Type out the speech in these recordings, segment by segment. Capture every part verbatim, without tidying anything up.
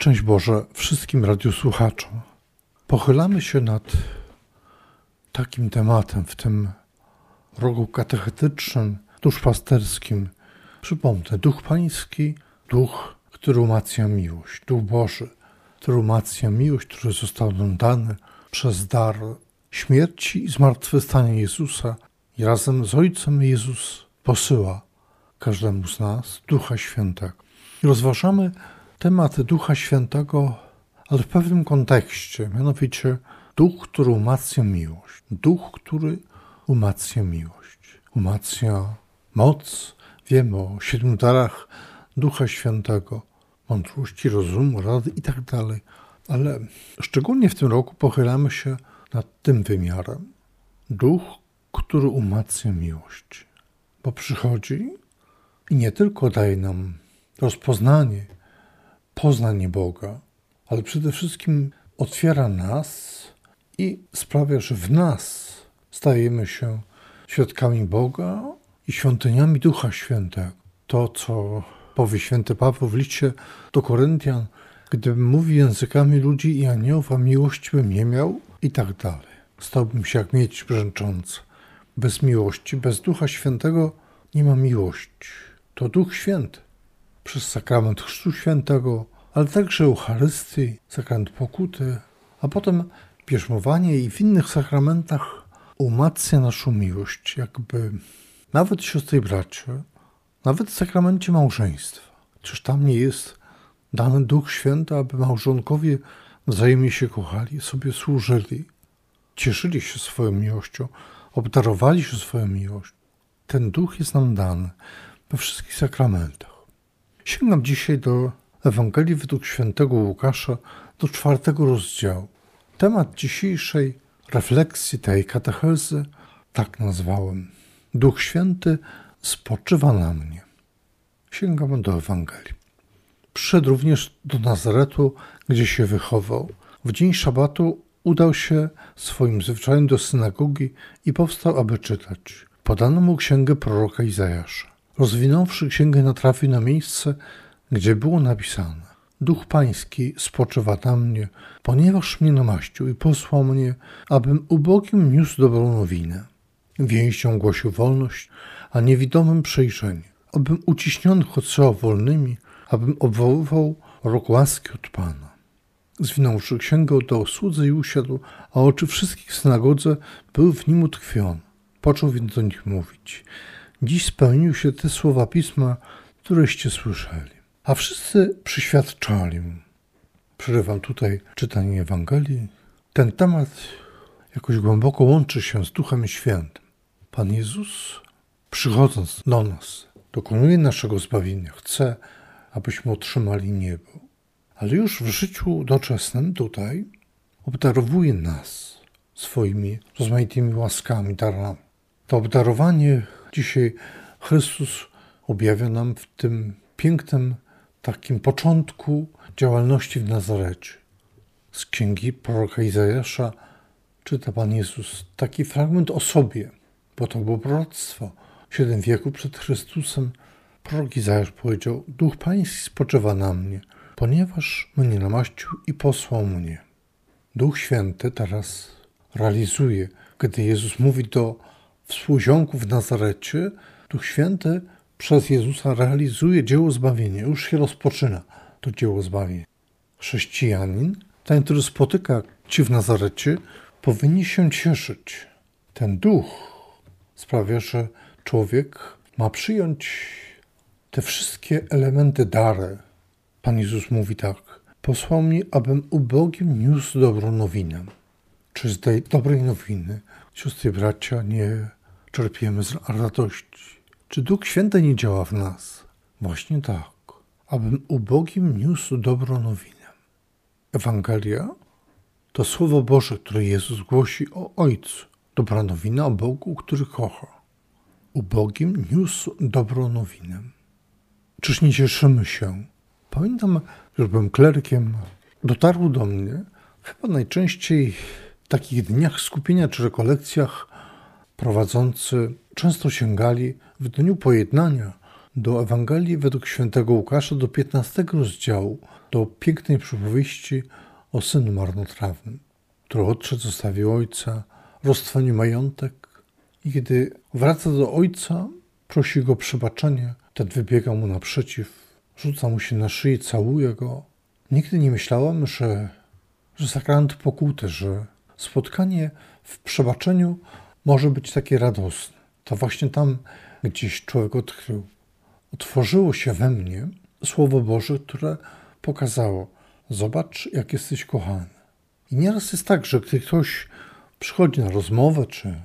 Szczęść Boże wszystkim radiosłuchaczom. Pochylamy się nad takim tematem w tym roku katechetycznym, duszpasterskim. Przypomnę, Duch Pański, Duch, który umacnia miłość, Duch Boży, który umacnia miłość, który został nam dany przez dar śmierci i zmartwychwstania Jezusa i razem z Ojcem Jezus posyła każdemu z nas Ducha Świętego. I rozważamy temat Ducha Świętego, ale w pewnym kontekście, mianowicie Duch, który umacnia miłość. Duch, który umacnia miłość. Umacnia moc. Wiemy o siedmiu darach Ducha Świętego, mądrości, rozumu, rady i tak dalej. Ale szczególnie w tym roku pochylamy się nad tym wymiarem. Duch, który umacnia miłość. Bo przychodzi i nie tylko daje nam rozpoznanie, poznanie Boga, ale przede wszystkim otwiera nas i sprawia, że w nas stajemy się świadkami Boga i świątyniami Ducha Świętego. To, co powie święty Paweł w liście do Koryntian, gdybym mówił językami ludzi i aniołów, a miłości bym nie miał i tak dalej. Stałbym się jak miedź brzęcząca. Bez miłości, bez Ducha Świętego nie ma miłości. To Duch Święty przez sakrament Chrztu Świętego, ale także Eucharystii, sakrament pokuty, a potem bierzmowanie i w innych sakramentach umacnia naszą miłość, jakby nawet siostry i bracia, nawet w sakramencie małżeństwa. Czyż tam nie jest dany Duch Święty, aby małżonkowie wzajemnie się kochali, sobie służyli, cieszyli się swoją miłością, obdarowali się swoją miłością. Ten Duch jest nam dany we wszystkich sakramentach. Sięgam dzisiaj do Ewangelii według świętego Łukasza, do czwartego rozdziału. Temat dzisiejszej refleksji, tej katechezy, tak nazwałem. Duch Święty spoczywa na mnie. Sięgam do Ewangelii. Przyszedł również do Nazaretu, gdzie się wychował. W dzień szabatu udał się swoim zwyczajem do synagogi i powstał, aby czytać. Podano mu księgę proroka Izajasza. Rozwinąwszy księgę, natrafił na miejsce, gdzie było napisane: Duch Pański spoczywa na mnie, ponieważ mnie namaścił i posłał mnie, abym ubogim niósł dobrą nowinę. Więźniom głosił wolność, a niewidomym przejrzenie. Abym uciśnionych odsyłał wolnymi, abym obwoływał rok łaski od Pana. Zwinąwszy księgę, oddał słudze i usiadł, a oczy wszystkich w synagodze były w nim utkwione. Począł więc do nich mówić: Dziś spełniły się te słowa Pisma, któreście słyszeli. A wszyscy przyświadczali mu. Przerywam tutaj czytanie Ewangelii. Ten temat jakoś głęboko łączy się z Duchem Świętym. Pan Jezus, przychodząc do nas, dokonuje naszego zbawienia. Chce, abyśmy otrzymali niebo. Ale już w życiu doczesnym tutaj obdarowuje nas swoimi rozmaitymi łaskami, darami. To obdarowanie dzisiaj Chrystus objawia nam w tym pięknym takim początku działalności w Nazarecie. Z księgi proroka Izajasza czyta Pan Jezus taki fragment o sobie, bo to było proroctwo. Siedem wieków przed Chrystusem prorok Izajasz powiedział: Duch Pański spoczywa na mnie, ponieważ mnie namaścił i posłał mnie. Duch Święty teraz realizuje, gdy Jezus mówi do współziomków w Nazarecie, Duch Święty przez Jezusa realizuje dzieło zbawienia. Już się rozpoczyna to dzieło zbawienia. Chrześcijanin, ten, który spotyka Cię w Nazarecie, powinien się cieszyć. Ten Duch sprawia, że człowiek ma przyjąć te wszystkie elementy, dary. Pan Jezus mówi tak: posłał mnie, abym ubogim niósł dobrą nowinę. Czy z tej dobrej nowiny, siostry i bracia, nie czerpiemy z radości? Czy Duch Święty nie działa w nas? Właśnie tak. Abym ubogim niósł dobrą nowinę. Ewangelia to Słowo Boże, które Jezus głosi o Ojcu. Dobra nowina o Bogu, który kocha. Ubogim niósł dobrą nowinę. Czyż nie cieszymy się? Pamiętam, że byłem klerykiem, dotarło do mnie chyba najczęściej w takich dniach skupienia czy rekolekcjach prowadzący często sięgali w dniu pojednania do Ewangelii według świętego Łukasza, do piętnastego rozdziału, do pięknej przypowieści o synu marnotrawnym, który odszedł, zostawił ojca, roztrwonił majątek i kiedy wraca do ojca, prosi go o przebaczenie, ten wybiega mu naprzeciw, rzuca mu się na szyję, całuje go. Nigdy nie myślałem, że, że sakrament pokuty, że spotkanie w przebaczeniu może być takie radosne. To właśnie tam gdzieś człowiek odkrył. Otworzyło się we mnie Słowo Boże, które pokazało: zobacz, jak jesteś kochany. I nieraz jest tak, że gdy ktoś przychodzi na rozmowę, czy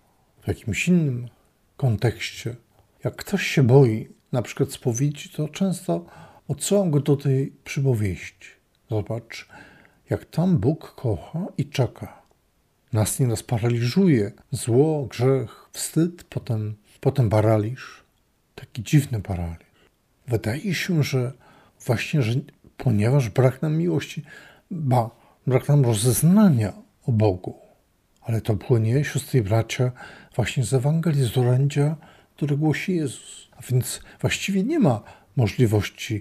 w jakimś innym kontekście, jak ktoś się boi, na przykład spowiedzi, to często odsyłam go do tej przypowieści. Zobacz, jak tam Bóg kocha i czeka. Nas nieraz paraliżuje zło, grzech, wstyd, potem, potem paraliż. Taki dziwny paraliż. Wydaje się, że właśnie, że ponieważ brak nam miłości, ba, brak nam rozeznania o Bogu. Ale to płynie, siostry i bracia, właśnie z Ewangelii, z orędzia, które głosi Jezus. A więc właściwie nie ma możliwości,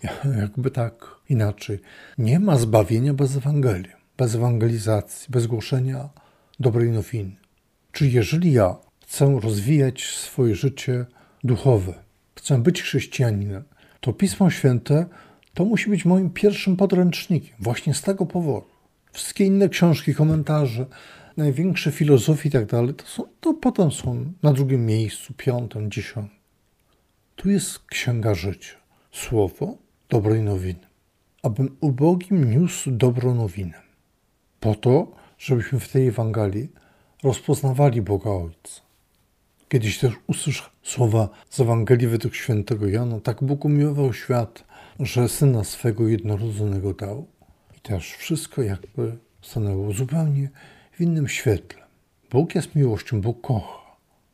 jakby tak inaczej, nie ma zbawienia bez Ewangelii, bez ewangelizacji, bez głoszenia dobrej nowiny. Czyli jeżeli ja chcę rozwijać swoje życie duchowe, chcę być chrześcijaninem, to Pismo Święte to musi być moim pierwszym podręcznikiem. Właśnie z tego powodu. Wszystkie inne książki, komentarze, największe filozofie i tak dalej, to, są, to potem są na drugim miejscu, piątym, dziesiątym. Tu jest księga życia. Słowo dobrej nowiny. Abym ubogim niósł dobrą nowinę. Po to, żebyśmy w tej Ewangelii rozpoznawali Boga Ojca. Kiedyś też usłyszę słowa z Ewangelii według świętego Jana. Tak Bóg umiłował świat, że Syna swego jednorodzonego dał. I też wszystko jakby stanęło zupełnie w innym świetle. Bóg jest miłością, Bóg kocha.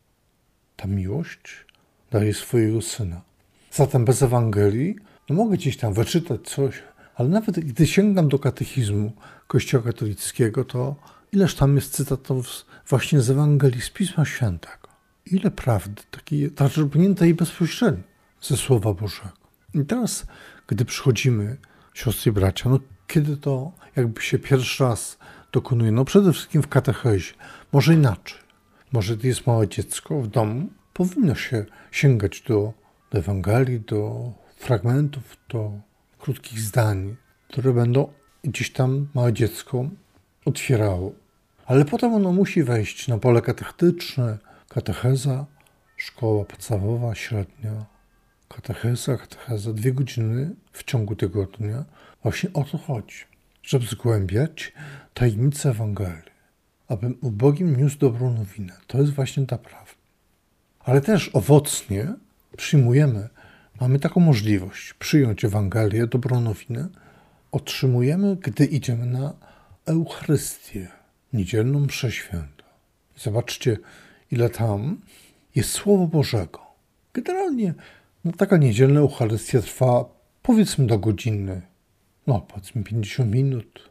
Ta miłość daje swojego Syna. Zatem bez Ewangelii, no mogę gdzieś tam wyczytać coś, ale nawet gdy sięgam do katechizmu Kościoła katolickiego, to ileż tam jest cytatów właśnie z Ewangelii, z Pisma Świętego. Ile prawdy, takiej zaczerpniętej bezpośrednio ze Słowa Bożego. I teraz, gdy przychodzimy, siostry i bracia, no kiedy to jakby się pierwszy raz dokonuje? No przede wszystkim w katechezie. Może inaczej. Może gdy jest małe dziecko w domu, powinno się sięgać do, do Ewangelii, do fragmentów, do krótkich zdań, które będą gdzieś tam małe dziecko otwierało. Ale potem ono musi wejść na pole katechetyczne, katecheza, szkoła podstawowa, średnia, katecheza, katecheza, dwie godziny w ciągu tygodnia. Właśnie o to chodzi, żeby zgłębiać tajemnicę Ewangelii, abym ubogim niósł dobrą nowinę. To jest właśnie ta prawda. Ale też owocnie przyjmujemy, mamy taką możliwość przyjąć Ewangelię, dobrą nowinę, otrzymujemy, gdy idziemy na Eucharystię, niedzielną mszę świętą. I zobaczcie, ile tam jest Słowo Bożego. Generalnie no, taka niedzielna Eucharystia trwa powiedzmy do godziny, no powiedzmy pięćdziesiąt minut,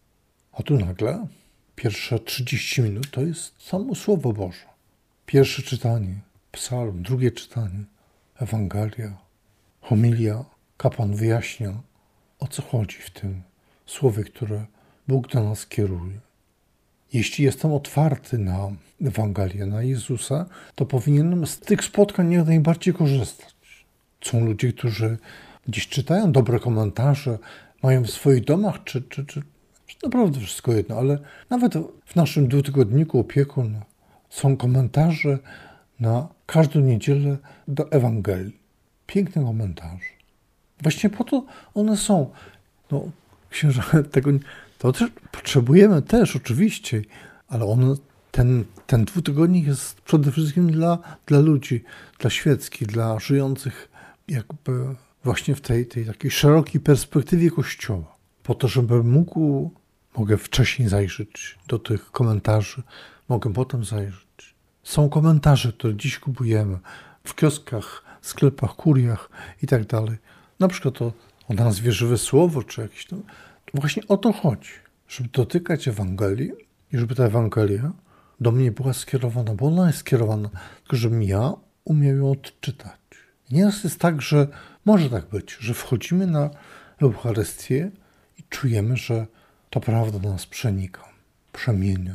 a tu nagle pierwsze trzydzieści minut to jest samo Słowo Boże. Pierwsze czytanie, psalm, drugie czytanie, Ewangelia, homilia, kapłan wyjaśnia, o co chodzi w tym słowie, które Bóg do nas kieruje. Jeśli jestem otwarty na Ewangelię, na Jezusa, to powinienem z tych spotkań jak najbardziej korzystać. Są ludzie, którzy gdzieś czytają dobre komentarze, mają w swoich domach, czy, czy, czy, czy naprawdę wszystko jedno, ale nawet w naszym dwutygodniku Opiekun są komentarze na każdą niedzielę do Ewangelii. Piękne komentarze. Właśnie po to one są. No, księża, tego to też potrzebujemy też oczywiście, ale on, ten, ten dwutygodnik jest przede wszystkim dla, dla ludzi, dla świeckich, dla żyjących jakby właśnie w tej, tej takiej szerokiej perspektywie Kościoła. Po to, żebym mógł, mogę wcześniej zajrzeć do tych komentarzy, mogę potem zajrzeć. Są komentarze, które dziś kupujemy w kioskach, sklepach, kuriach i tak dalej. Na przykład o, o nazwie Żywe Słowo, czy jakieś tam. Właśnie o to chodzi, żeby dotykać Ewangelii i żeby ta Ewangelia do mnie była skierowana, bo ona jest skierowana, tylko żebym ja umiał ją odczytać. Nieraz jest tak, że może tak być, że wchodzimy na Eucharystię i czujemy, że ta prawda nas przenika, przemienia,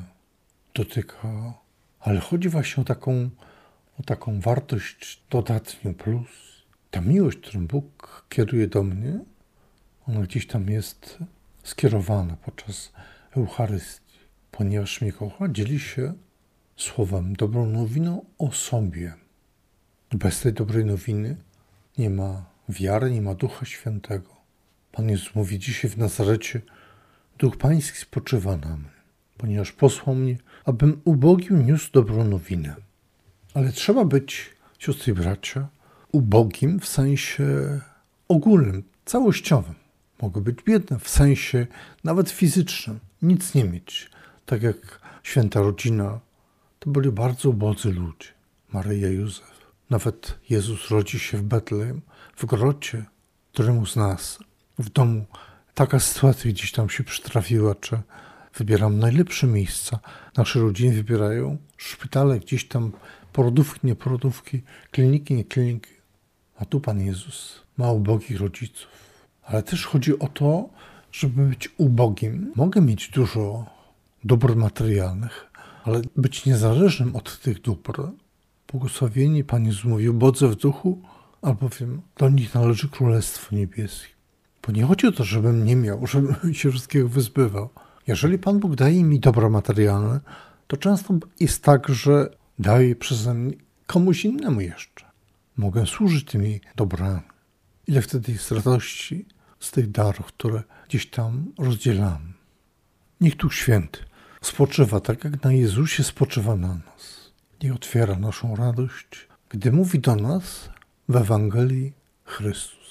dotyka. Ale chodzi właśnie o taką, o taką wartość dodatnią, plus. Ta miłość, którą Bóg kieruje do mnie, ona gdzieś tam jest skierowana podczas Eucharystii. Ponieważ mnie kocha, dzieli się słowem, dobrą nowiną o sobie. Bez tej dobrej nowiny nie ma wiary, nie ma Ducha Świętego. Pan Jezus mówi dzisiaj w Nazarecie, Duch Pański spoczywa na mnie, ponieważ posłał mnie, abym ubogił niósł dobrą nowinę. Ale trzeba być, siostry i bracia, ubogim w sensie ogólnym, całościowym. Mogę być biedny w sensie nawet fizycznym, nic nie mieć. Tak jak święta rodzina, to byli bardzo ubodzy ludzie. Maryja i Józef. Nawet Jezus rodzi się w Betlejem, w grocie, któremu z nas, w domu. Taka sytuacja gdzieś tam się przytrafiła, czy wybieram najlepsze miejsca. Nasze rodziny wybierają szpitale, gdzieś tam porodówki, nie porodówki, kliniki, nie kliniki. A tu Pan Jezus ma ubogich rodziców. Ale też chodzi o to, żeby być ubogim. Mogę mieć dużo dóbr materialnych, ale być niezależnym od tych dóbr. Błogosławieni, Pan Jezus mówi, ubodzy w duchu, albowiem do nich należy Królestwo Niebieskie. Bo nie chodzi o to, żebym nie miał, żebym się wszystkiego wyzbywał. Jeżeli Pan Bóg daje mi dobra materialne, to często jest tak, że daje przeze mnie komuś innemu jeszcze. Mogę służyć tymi dobrami. Ile wtedy jest radości z tych darów, które gdzieś tam rozdzielamy. Niech Duch Święty spoczywa tak, jak na Jezusie spoczywa na nas. Niech otwiera naszą radość, gdy mówi do nas w Ewangelii Chrystus.